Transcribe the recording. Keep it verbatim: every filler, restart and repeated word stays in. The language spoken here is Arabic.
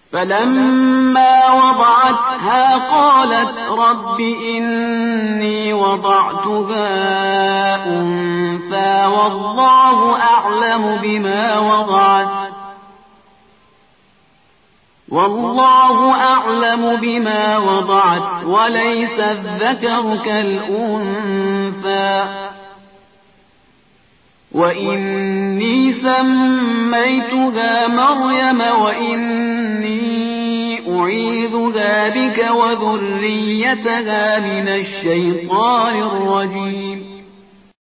فلما وضعتها قالت رب إني وضعتها أنثى والله أعلم بما وضعت والله أعلم بما وضعت وليس الذكر كالأنثى وإني سميتها مريم وإني أعيذها بك وذريتها من الشيطان الرجيم